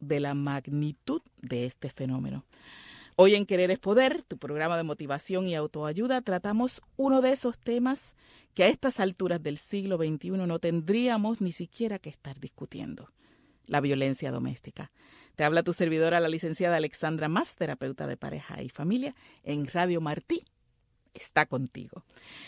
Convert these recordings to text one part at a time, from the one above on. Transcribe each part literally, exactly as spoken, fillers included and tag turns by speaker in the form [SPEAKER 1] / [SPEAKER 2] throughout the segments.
[SPEAKER 1] de la magnitud de este fenómeno. Hoy en Querer es Poder, tu programa de motivación y autoayuda, tratamos uno de esos temas que a estas alturas del siglo veintiuno no tendríamos ni siquiera que estar discutiendo: la violencia doméstica. Te habla tu servidora, la licenciada Alexandra Mas, terapeuta de pareja y familia, en Radio Martí. Está contigo.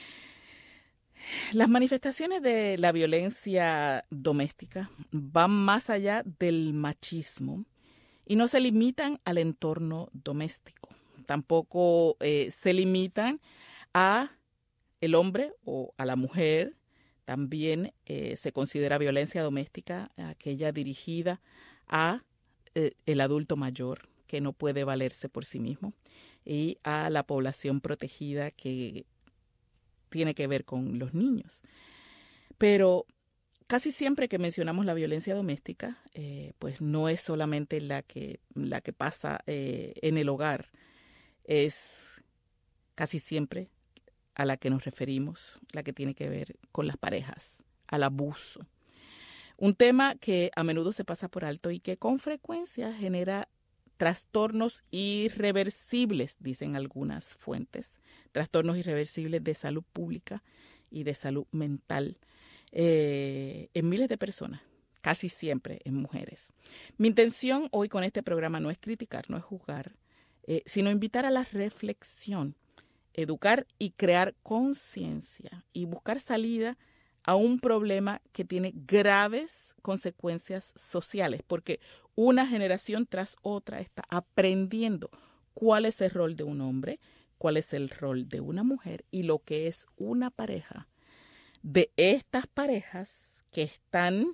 [SPEAKER 1] Las manifestaciones de la violencia doméstica van más allá del machismo y no se limitan al entorno doméstico. Tampoco eh, se limitan a el hombre o a la mujer. También eh, se considera violencia doméstica aquella dirigida a eh, el adulto mayor que no puede valerse por sí mismo y a la población protegida que tiene que ver con los niños. Pero casi siempre que mencionamos la violencia doméstica, eh, pues no es solamente la que, la que pasa eh, en el hogar, es casi siempre a la que nos referimos, la que tiene que ver con las parejas, al abuso. Un tema que a menudo se pasa por alto y que con frecuencia genera trastornos irreversibles, dicen algunas fuentes, trastornos irreversibles de salud pública y de salud mental eh, en miles de personas, casi siempre en mujeres. Mi intención hoy con este programa no es criticar, no es juzgar, eh, sino invitar a la reflexión, educar y crear conciencia y buscar salida a un problema que tiene graves consecuencias sociales, porque una generación tras otra está aprendiendo cuál es el rol de un hombre, cuál es el rol de una mujer y lo que es una pareja. De estas parejas que están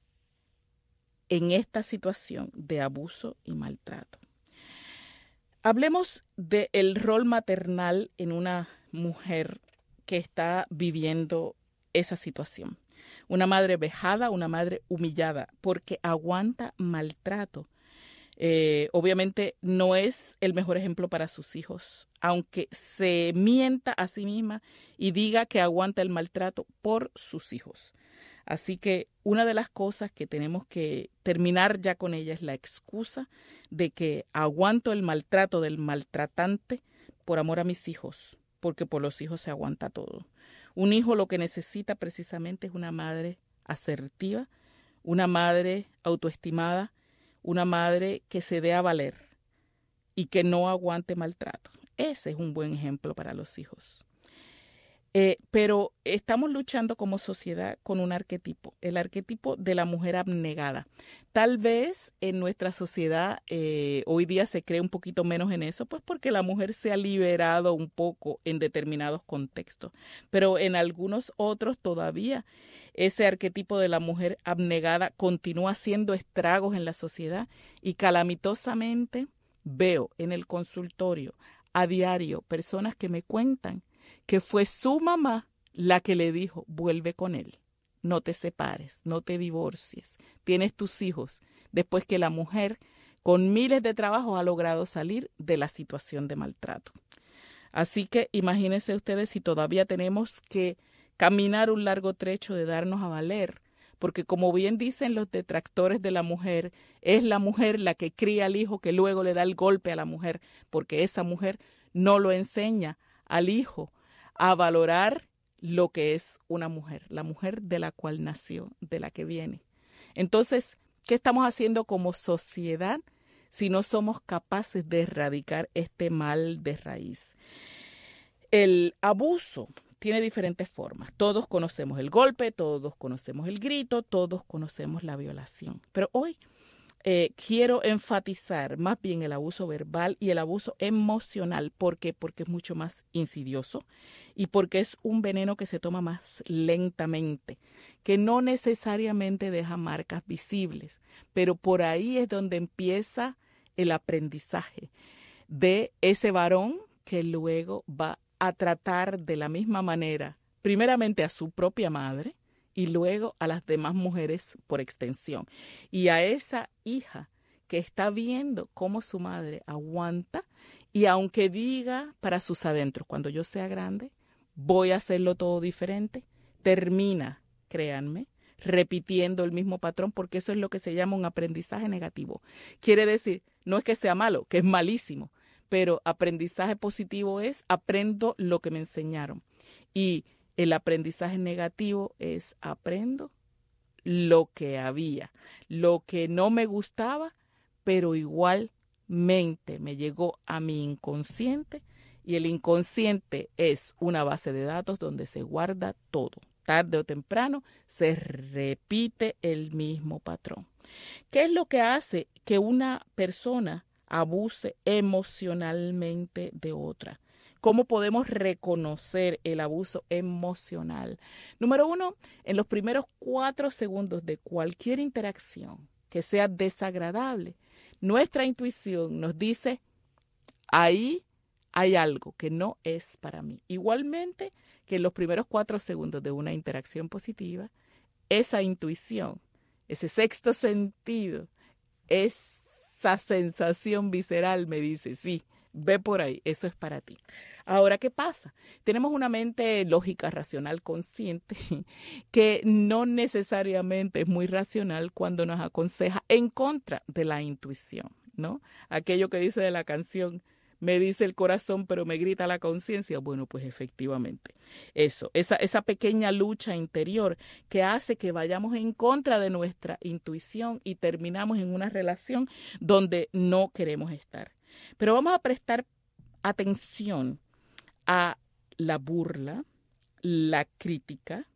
[SPEAKER 1] en esta situación de abuso y maltrato. Hablemos del rol maternal en una mujer que está viviendo esa situación. Una madre vejada, una madre humillada, porque aguanta maltrato. Eh, obviamente no es el mejor ejemplo para sus hijos, aunque se mienta a sí misma y diga que aguanta el maltrato por sus hijos. Así que una de las cosas que tenemos que terminar ya con ella es la excusa de que aguanto el maltrato del maltratante por amor a mis hijos, porque por los hijos se aguanta todo. Un hijo lo que necesita precisamente es una madre asertiva, una madre autoestimada, una madre que se dé a valer y que no aguante maltrato. Ese es un buen ejemplo para los hijos. Eh, pero estamos luchando como sociedad con un arquetipo, el arquetipo de la mujer abnegada. Tal vez en nuestra sociedad eh, hoy día se cree un poquito menos en eso, pues porque la mujer se ha liberado un poco en determinados contextos, pero en algunos otros todavía ese arquetipo de la mujer abnegada continúa haciendo estragos en la sociedad y calamitosamente veo en el consultorio a diario personas que me cuentan que fue su mamá la que le dijo, vuelve con él, no te separes, no te divorcies, tienes tus hijos, después que la mujer con miles de trabajos ha logrado salir de la situación de maltrato. Así que imagínense ustedes si todavía tenemos que caminar un largo trecho de darnos a valer, porque como bien dicen los detractores de la mujer, es la mujer la que cría al hijo que luego le da el golpe a la mujer, porque esa mujer no lo enseña al hijo a valorar lo que es una mujer, la mujer de la cual nació, de la que viene. Entonces, ¿qué estamos haciendo como sociedad si no somos capaces de erradicar este mal de raíz? El abuso tiene diferentes formas. Todos conocemos el golpe, todos conocemos el grito, todos conocemos la violación. Pero hoy Eh, quiero enfatizar más bien el abuso verbal y el abuso emocional. ¿Por qué? Porque es mucho más insidioso y porque es un veneno que se toma más lentamente, que no necesariamente deja marcas visibles, pero por ahí es donde empieza el aprendizaje de ese varón que luego va a tratar de la misma manera, primeramente a su propia madre, y luego a las demás mujeres por extensión. Y a esa hija que está viendo cómo su madre aguanta y aunque diga para sus adentros, cuando yo sea grande, voy a hacerlo todo diferente, termina, créanme, repitiendo el mismo patrón, porque eso es lo que se llama un aprendizaje negativo. Quiere decir, no es que sea malo, que es malísimo, pero aprendizaje positivo es aprendo lo que me enseñaron. Y el aprendizaje negativo es aprendo lo que había, lo que no me gustaba, pero igualmente me llegó a mi inconsciente, y el inconsciente es una base de datos donde se guarda todo. Tarde o temprano se repite el mismo patrón. ¿Qué es lo que hace que una persona abuse emocionalmente de otra? ¿Cómo podemos reconocer el abuso emocional? Número uno, en los primeros cuatro segundos de cualquier interacción que sea desagradable, nuestra intuición nos dice, ahí hay algo que no es para mí. Igualmente que en los primeros cuatro segundos de una interacción positiva, esa intuición, ese sexto sentido, esa sensación visceral me dice, sí, ve por ahí, eso es para ti. Ahora, ¿qué pasa? Tenemos una mente lógica, racional, consciente, que no necesariamente es muy racional cuando nos aconseja en contra de la intuición, ¿no? Aquello que dice de la canción, me dice el corazón, pero me grita la conciencia. Bueno, pues efectivamente, eso, esa, esa pequeña lucha interior que hace que vayamos en contra de nuestra intuición y terminamos en una relación donde no queremos estar. Pero vamos a prestar atención a la burla, la crítica,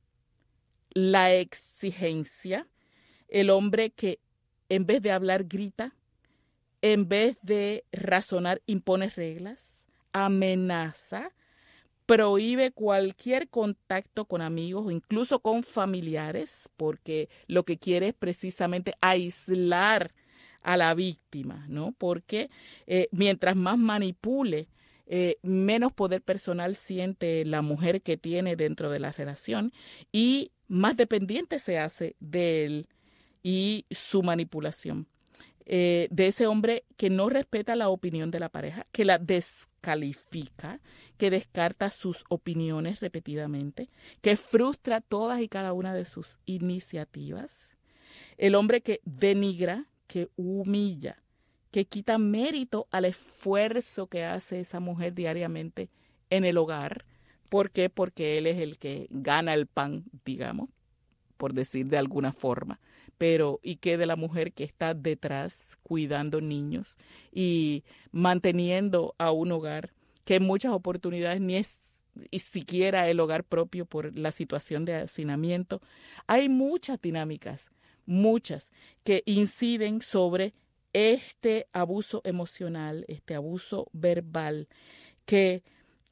[SPEAKER 1] la exigencia, el hombre que en vez de hablar grita, en vez de razonar impone reglas, amenaza, prohíbe cualquier contacto con amigos o incluso con familiares, porque lo que quiere es precisamente aislar a la víctima, ¿no? Porque eh, mientras más manipule, eh, menos poder personal siente la mujer que tiene dentro de la relación y más dependiente se hace de él y su manipulación. Eh, de ese hombre que no respeta la opinión de la pareja, que la descalifica, que descarta sus opiniones repetidamente, que frustra todas y cada una de sus iniciativas. El hombre que denigra, que humilla, que quita mérito al esfuerzo que hace esa mujer diariamente en el hogar. ¿Por qué? Porque él es el que gana el pan, digamos, por decir de alguna forma. Pero, ¿y qué de la mujer que está detrás cuidando niños y manteniendo a un hogar que en muchas oportunidades ni es ni siquiera el hogar propio por la situación de hacinamiento? Hay muchas dinámicas, muchas, que inciden sobre este abuso emocional, este abuso verbal, que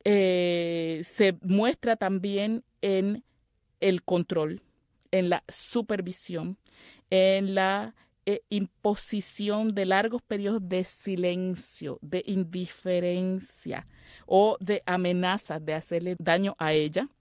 [SPEAKER 1] eh, se muestra también en el control, en la supervisión, en la eh, imposición de largos periodos de silencio, de indiferencia o de amenazas de hacerle daño a ella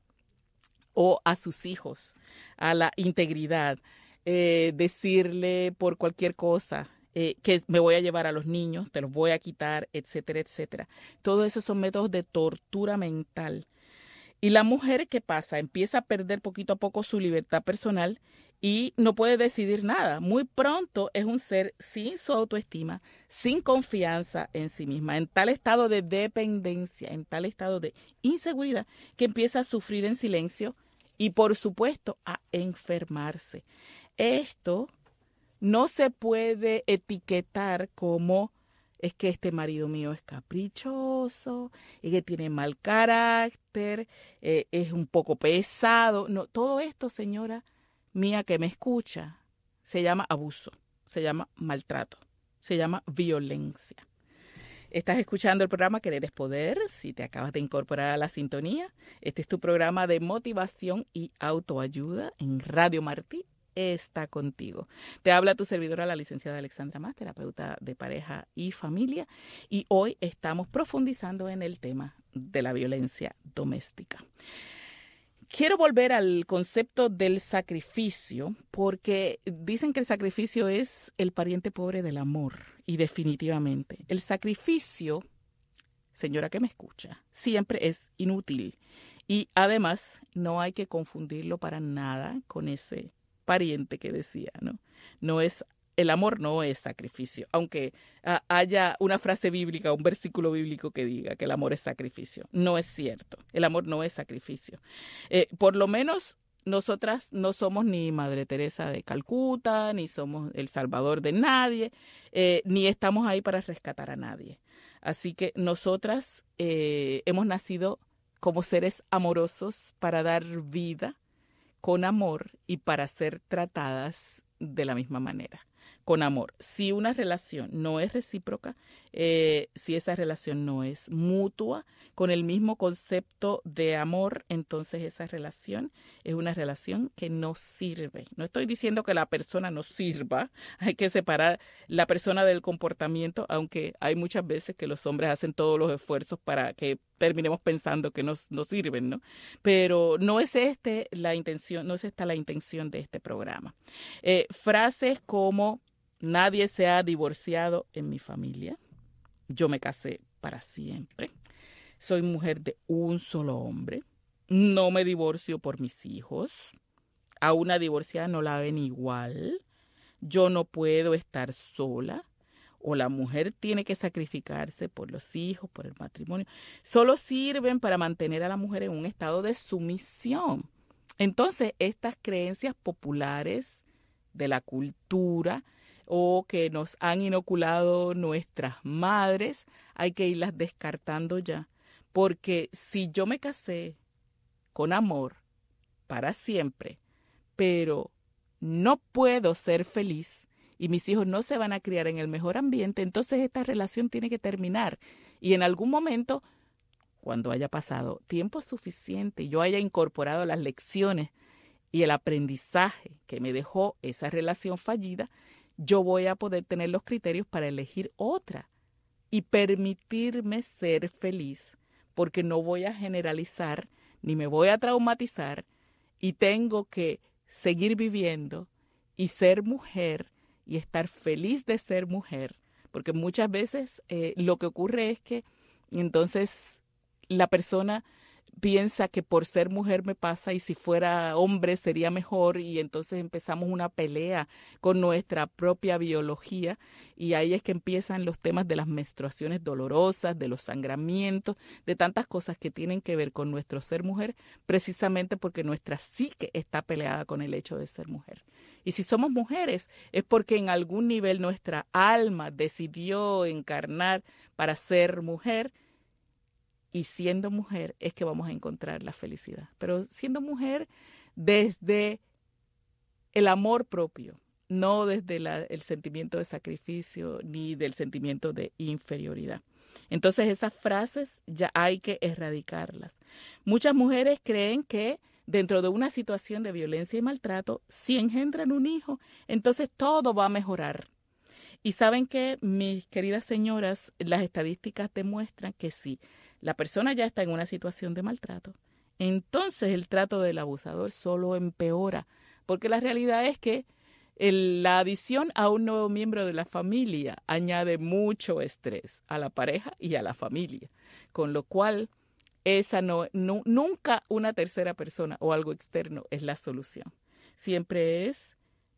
[SPEAKER 1] o a sus hijos, a la integridad, eh, decirle por cualquier cosa eh, que me voy a llevar a los niños, te los voy a quitar, etcétera, etcétera. Todo eso son métodos de tortura mental. Y la mujer, ¿qué pasa? Empieza a perder poquito a poco su libertad personal y no puede decidir nada. Muy pronto es un ser sin su autoestima, sin confianza en sí misma, en tal estado de dependencia, en tal estado de inseguridad, que empieza a sufrir en silencio y, por supuesto, a enfermarse. Esto no se puede etiquetar como es que este marido mío es caprichoso, es que tiene mal carácter, eh, es un poco pesado. No, todo esto, señora mía que me escucha, se llama abuso, se llama maltrato, se llama violencia. Estás escuchando el programa Querer es Poder. Si te acabas de incorporar a la sintonía, este es tu programa de motivación y autoayuda en Radio Martí. Está contigo. Te habla tu servidora, la licenciada Alexandra Más, terapeuta de pareja y familia, y hoy estamos profundizando en el tema de la violencia doméstica. Quiero volver al concepto del sacrificio, porque dicen que el sacrificio es el pariente pobre del amor, y definitivamente el sacrificio, señora que me escucha, siempre es inútil, y además no hay que confundirlo para nada con ese pariente que decía, ¿no? No es, el amor no es sacrificio, aunque uh, haya una frase bíblica, un versículo bíblico que diga que el amor es sacrificio. No es cierto, el amor no es sacrificio. Eh, por lo menos nosotras no somos ni Madre Teresa de Calcuta, ni somos el salvador de nadie, eh, ni estamos ahí para rescatar a nadie. Así que nosotras eh, hemos nacido como seres amorosos para dar vida con amor y para ser tratadas de la misma manera, con amor. Si una relación no es recíproca, eh, si esa relación no es mutua, con el mismo concepto de amor, entonces esa relación es una relación que no sirve. No estoy diciendo que la persona no sirva, hay que separar la persona del comportamiento, aunque hay muchas veces que los hombres hacen todos los esfuerzos para que terminemos pensando que nos, nos sirven, ¿no? Pero no es este la intención, no es esta la intención de este programa. Eh, frases como nadie se ha divorciado en mi familia, yo me casé para siempre, soy mujer de un solo hombre, no me divorcio por mis hijos, a una divorciada no la ven igual, yo no puedo estar sola, o la mujer tiene que sacrificarse por los hijos, por el matrimonio, solo sirven para mantener a la mujer en un estado de sumisión. Entonces, estas creencias populares de la cultura o que nos han inoculado nuestras madres, hay que irlas descartando ya. Porque si yo me casé con amor para siempre, pero no puedo ser feliz y mis hijos no se van a criar en el mejor ambiente, entonces esta relación tiene que terminar. Y en algún momento, cuando haya pasado tiempo suficiente y yo haya incorporado las lecciones y el aprendizaje que me dejó esa relación fallida, yo voy a poder tener los criterios para elegir otra y permitirme ser feliz, porque no voy a generalizar ni me voy a traumatizar y tengo que seguir viviendo y ser mujer y estar feliz de ser mujer, porque muchas veces eh, lo que ocurre es que entonces la persona piensa que por ser mujer me pasa y si fuera hombre sería mejor y entonces empezamos una pelea con nuestra propia biología y ahí es que empiezan los temas de las menstruaciones dolorosas, de los sangramientos, de tantas cosas que tienen que ver con nuestro ser mujer, precisamente porque nuestra psique está peleada con el hecho de ser mujer. Y si somos mujeres es porque en algún nivel nuestra alma decidió encarnar para ser mujer. Y siendo mujer es que vamos a encontrar la felicidad. Pero siendo mujer desde el amor propio, no desde la, el sentimiento de sacrificio ni del sentimiento de inferioridad. Entonces esas frases ya hay que erradicarlas. Muchas mujeres creen que dentro de una situación de violencia y maltrato, si engendran un hijo, entonces todo va a mejorar. Y saben que, mis queridas señoras, las estadísticas demuestran que sí. La persona ya está en una situación de maltrato, entonces el trato del abusador solo empeora, porque la realidad es que el, la adición a un nuevo miembro de la familia añade mucho estrés a la pareja y a la familia, con lo cual esa no, no, nunca una tercera persona o algo externo es la solución. Siempre es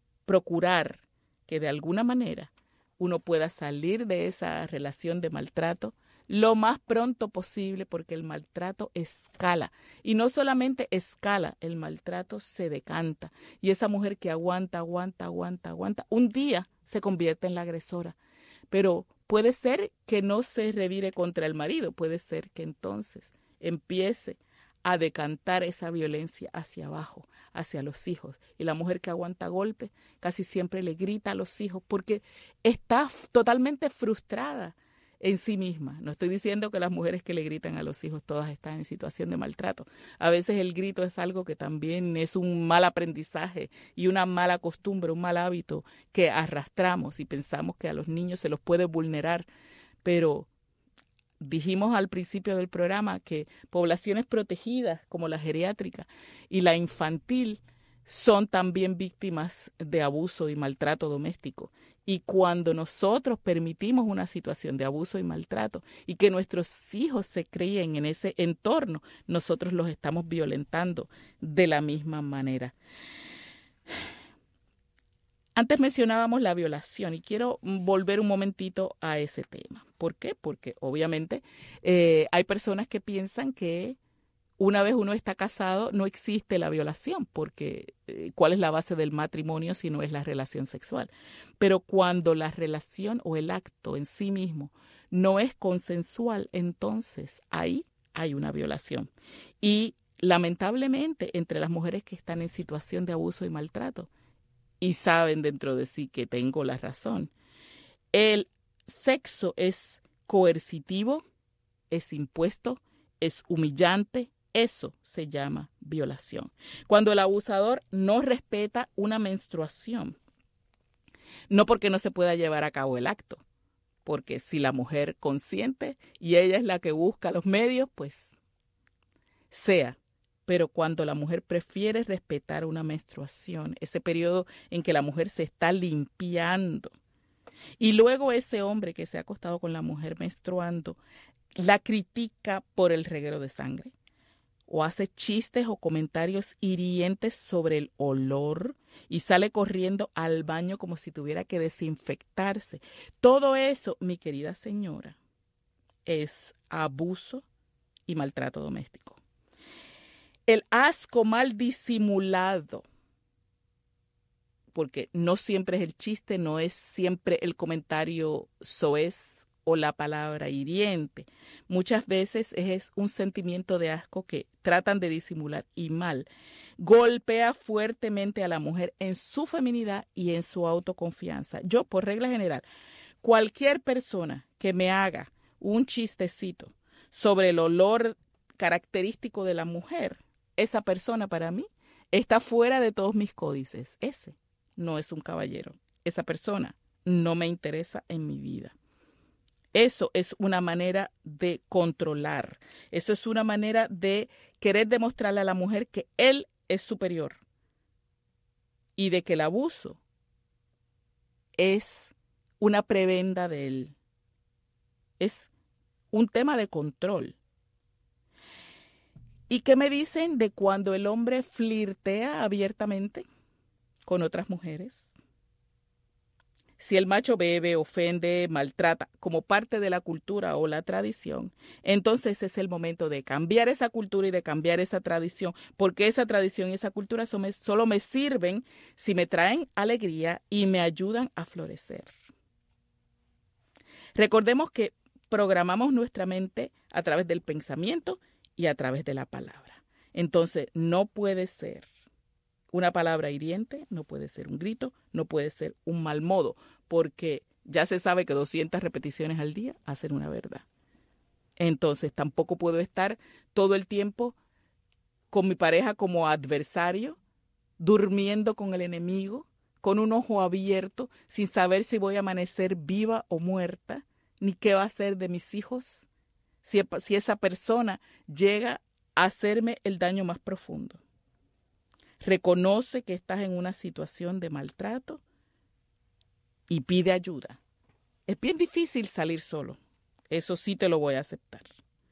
[SPEAKER 1] procurar que de alguna manera uno pueda salir de esa relación de maltrato lo más pronto posible, porque el maltrato escala. Y no solamente escala, el maltrato se decanta. Y esa mujer que aguanta, aguanta, aguanta, aguanta, un día se convierte en la agresora. Pero puede ser que no se revire contra el marido, puede ser que entonces empiece a decantar esa violencia hacia abajo, hacia los hijos. Y la mujer que aguanta golpes casi siempre le grita a los hijos porque está f- totalmente frustrada en sí misma. No estoy diciendo que las mujeres que le gritan a los hijos todas están en situación de maltrato. A veces el grito es algo que también es un mal aprendizaje y una mala costumbre, un mal hábito que arrastramos y pensamos que a los niños se los puede vulnerar. Pero dijimos al principio del programa que poblaciones protegidas como la geriátrica y la infantil son también víctimas de abuso y maltrato doméstico. Y cuando nosotros permitimos una situación de abuso y maltrato y que nuestros hijos se críen en ese entorno, nosotros los estamos violentando de la misma manera. Antes mencionábamos la violación y quiero volver un momentito a ese tema. ¿Por qué? Porque obviamente eh, hay personas que piensan que una vez uno está casado no existe la violación, porque eh, ¿cuál es la base del matrimonio si no es la relación sexual? Pero cuando la relación o el acto en sí mismo no es consensual, entonces ahí hay una violación. Y lamentablemente entre las mujeres que están en situación de abuso y maltrato, y saben dentro de sí que tengo la razón, el sexo es coercitivo, es impuesto, es humillante. Eso se llama violación. Cuando el abusador no respeta una menstruación, no porque no se pueda llevar a cabo el acto, porque si la mujer consiente y ella es la que busca los medios, pues sea. Pero cuando la mujer prefiere respetar una menstruación, ese periodo en que la mujer se está limpiando, y luego ese hombre que se ha acostado con la mujer menstruando la critica por el reguero de sangre, o hace chistes o comentarios hirientes sobre el olor y sale corriendo al baño como si tuviera que desinfectarse. Todo eso, mi querida señora, es abuso y maltrato doméstico. El asco mal disimulado, porque no siempre es el chiste, no es siempre el comentario soez o la palabra hiriente. Muchas veces es un sentimiento de asco que tratan de disimular y mal golpea fuertemente a la mujer en su feminidad y en su autoconfianza. Yo, por regla general, cualquier persona que me haga un chistecito sobre el olor característico de la mujer, esa persona para mí está fuera de todos mis códices. Ese no es un caballero. Esa persona no me interesa en mi vida. Eso es una manera de controlar. Eso es una manera de querer demostrarle a la mujer que él es superior y de que el abuso es una prebenda de él. Es un tema de control. ¿Y qué me dicen de cuando el hombre flirtea abiertamente con otras mujeres? Si el macho bebe, ofende, maltrata como parte de la cultura o la tradición, entonces es el momento de cambiar esa cultura y de cambiar esa tradición, porque esa tradición y esa cultura solo me sirven si me traen alegría y me ayudan a florecer. Recordemos que programamos nuestra mente a través del pensamiento y a través de la palabra. Entonces, no puede ser una palabra hiriente, no puede ser un grito, no puede ser un mal modo, porque ya se sabe que doscientas repeticiones al día hacen una verdad. Entonces, tampoco puedo estar todo el tiempo con mi pareja como adversario, durmiendo con el enemigo, con un ojo abierto, sin saber si voy a amanecer viva o muerta, ni qué va a hacer de mis hijos, si, si esa persona llega a hacerme el daño más profundo. Reconoce que estás en una situación de maltrato y pide ayuda. Es bien difícil salir solo, eso sí te lo voy a aceptar.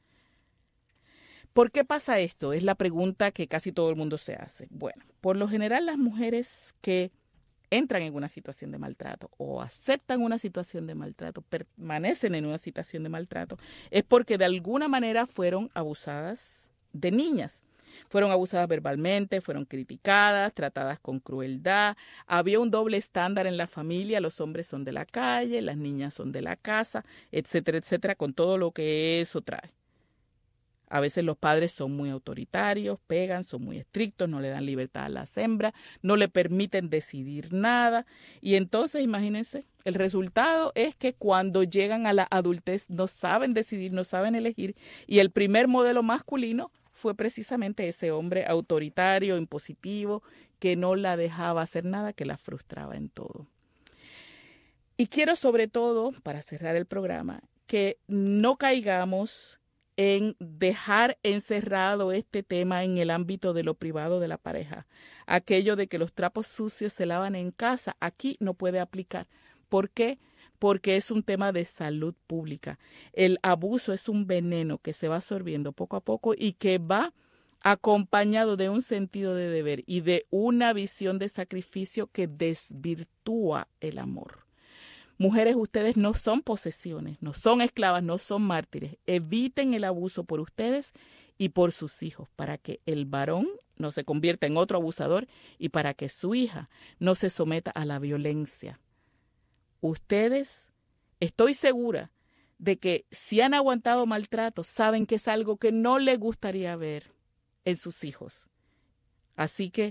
[SPEAKER 1] ¿Por qué pasa esto? Es la pregunta que casi todo el mundo se hace. Bueno, por lo general las mujeres que entran en una situación de maltrato o aceptan una situación de maltrato, permanecen en una situación de maltrato, es porque de alguna manera fueron abusadas de niñas. Fueron abusadas verbalmente, fueron criticadas, tratadas con crueldad. Había un doble estándar en la familia, los hombres son de la calle, las niñas son de la casa, etcétera, etcétera, con todo lo que eso trae. A veces los padres son muy autoritarios, pegan, son muy estrictos, no le dan libertad a las hembras, no le permiten decidir nada. Y entonces, imagínense, el resultado es que cuando llegan a la adultez no saben decidir, no saben elegir. Y el primer modelo masculino fue precisamente ese hombre autoritario, impositivo, que no la dejaba hacer nada, que la frustraba en todo. Y quiero sobre todo, para cerrar el programa, que no caigamos en dejar encerrado este tema en el ámbito de lo privado de la pareja. Aquello de que los trapos sucios se lavan en casa, aquí no puede aplicar. ¿Por qué? Porque es un tema de salud pública. El abuso es un veneno que se va absorbiendo poco a poco y que va acompañado de un sentido de deber y de una visión de sacrificio que desvirtúa el amor. Mujeres, ustedes no son posesiones, no son esclavas, no son mártires. Eviten el abuso por ustedes y por sus hijos, para que el varón no se convierta en otro abusador y para que su hija no se someta a la violencia. Ustedes, estoy segura de que si han aguantado maltrato, saben que es algo que no les gustaría ver en sus hijos. Así que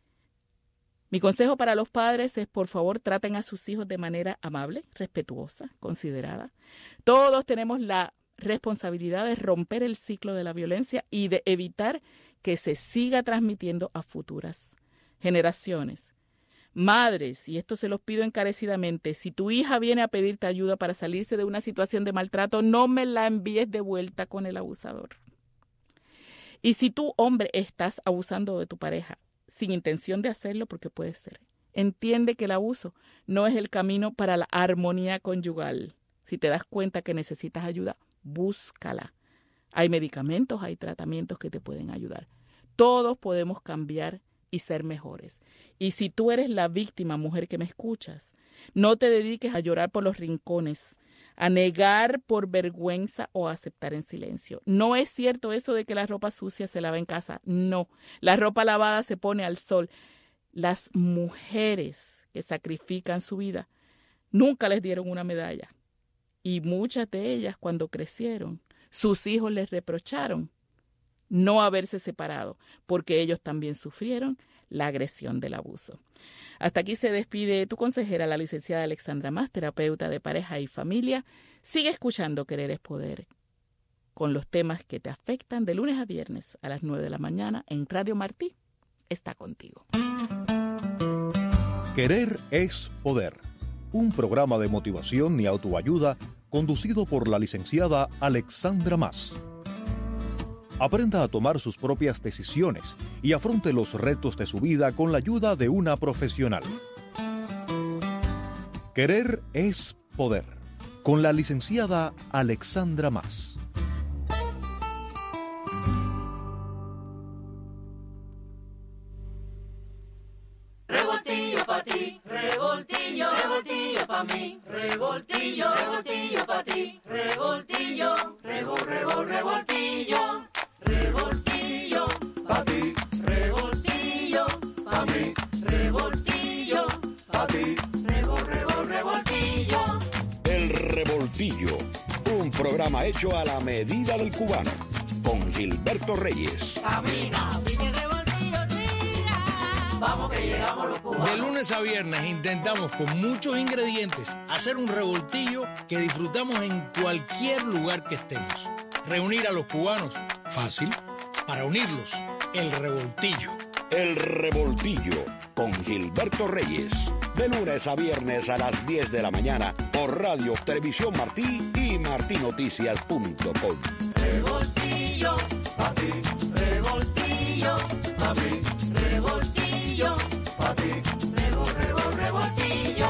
[SPEAKER 1] mi consejo para los padres es, por favor, traten a sus hijos de manera amable, respetuosa, considerada. Todos tenemos la responsabilidad de romper el ciclo de la violencia y de evitar que se siga transmitiendo a futuras generaciones. Madres, y esto se los pido encarecidamente, si tu hija viene a pedirte ayuda para salirse de una situación de maltrato, no me la envíes de vuelta con el abusador. Y si tú, hombre, estás abusando de tu pareja sin intención de hacerlo, porque puede ser, entiende que el abuso no es el camino para la armonía conyugal. Si te das cuenta que necesitas ayuda, búscala. Hay medicamentos, hay tratamientos que te pueden ayudar. Todos podemos cambiar y ser mejores. Y si tú eres la víctima, mujer que me escuchas, no te dediques a llorar por los rincones, a negar por vergüenza o a aceptar en silencio. No es cierto eso de que la ropa sucia se lava en casa. No, la ropa lavada se pone al sol. Las mujeres que sacrifican su vida nunca les dieron una medalla. Y muchas de ellas, cuando crecieron, sus hijos les reprocharon no haberse separado, porque ellos también sufrieron la agresión del abuso. Hasta aquí se despide tu consejera, la licenciada Alexandra Mas, terapeuta de pareja y familia. Sigue escuchando Querer es Poder con los temas que te afectan de lunes a viernes a las nueve de la mañana en Radio Martí. Está contigo.
[SPEAKER 2] Querer es Poder, un programa de motivación y autoayuda conducido por la licenciada Alexandra Mas. Aprenda a tomar sus propias decisiones y afronte los retos de su vida con la ayuda de una profesional. Querer es Poder, con la licenciada Alexandra Mas.
[SPEAKER 3] Revoltillo pa' ti, revoltillo, revoltillo pa' mí, revoltillo, revoltillo pa' ti, revoltillo, revol, revol, revoltillo. Revoltillo pa' ti, revoltillo pa' mí, revoltillo pa' ti, revol, revol, revoltillo.
[SPEAKER 4] El Revoltillo, un programa hecho a la medida del cubano, con Gilberto Reyes.
[SPEAKER 3] Camina, pide revoltillo, siga. Vamos que llegamos los cubanos.
[SPEAKER 5] De lunes a viernes intentamos con muchos ingredientes hacer un revoltillo que disfrutamos en cualquier lugar que estemos. Reunir a los cubanos, fácil. Para unirlos, el revoltillo.
[SPEAKER 4] El Revoltillo, con Gilberto Reyes. De lunes a viernes a las diez de la mañana por Radio Televisión Martí y martinoticias punto com.
[SPEAKER 3] Revoltillo pa' ti, revoltillo pa' mí, revoltillo pa' ti, revol, revol, revoltillo.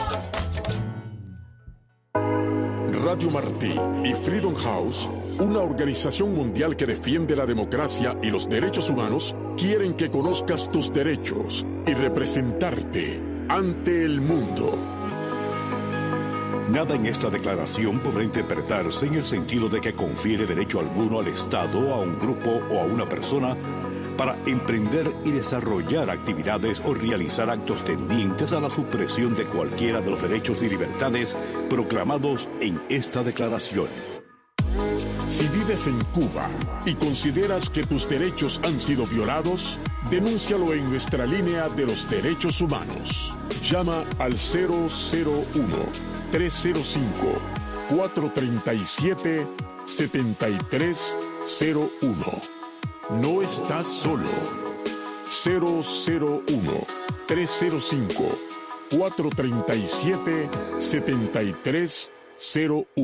[SPEAKER 6] Radio Martí y Freedom House, una organización mundial que defiende la democracia y los derechos humanos, quieren que conozcas tus derechos y representarte ante el mundo.
[SPEAKER 7] Nada en esta declaración podrá interpretarse en el sentido de que confiere derecho alguno al Estado, a un grupo o a una persona para emprender y desarrollar actividades o realizar actos tendientes a la supresión de cualquiera de los derechos y libertades proclamados en esta declaración.
[SPEAKER 6] Si vives en Cuba y consideras que tus derechos han sido violados, denúncialo en nuestra línea de los derechos humanos. Llama al cero cero uno, tres cero cinco, cuatro tres siete, siete tres cero uno. No estás solo. cero cero uno, tres cero cinco, cuatro tres siete, siete tres cero uno.